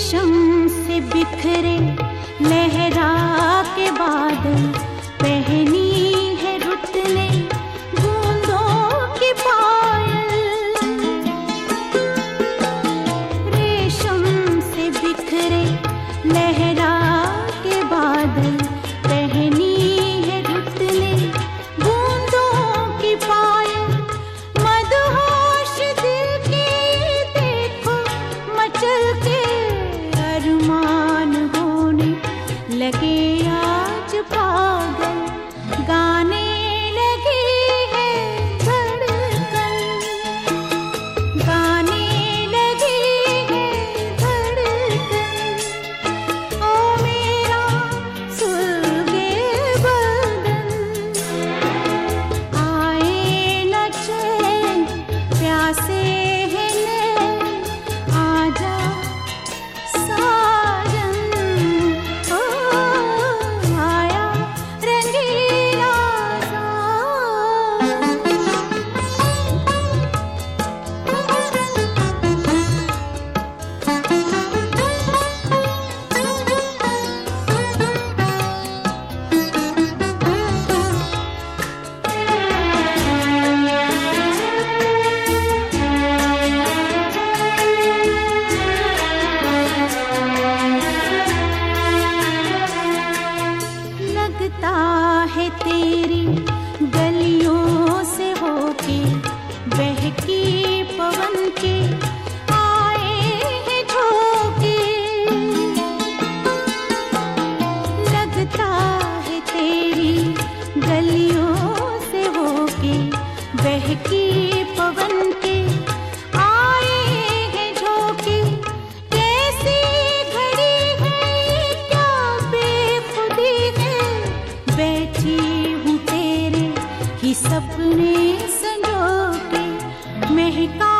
रेशम से बिखरे लहरा के बादल, पहनी है रुत ने बूंदों की पायल। रेशम से बिखरे लहरा के बादल, पहनी है रुत ने बूंदों की पायल। मदहोश दिल की देखो मचल के अरमान होने लगे आज पागल, गाने लगी है धड़कन, गाने लगी है धड़कन। ओ मेरा सुलगे बदन, आए न चैन प्यासे हैं नैन, आजा साजन। ओ आया रंगीला लगता है तेरी गलियों से होके बहकी पवन के आए हैं झोंके। लगता है तेरी गलियों से होके बहकी पवन के आए हैं झोंके। कैसी घड़ी है ये, क्या बेखुदी है, बैठी हूँ तेरे ही सपने संजो के। महका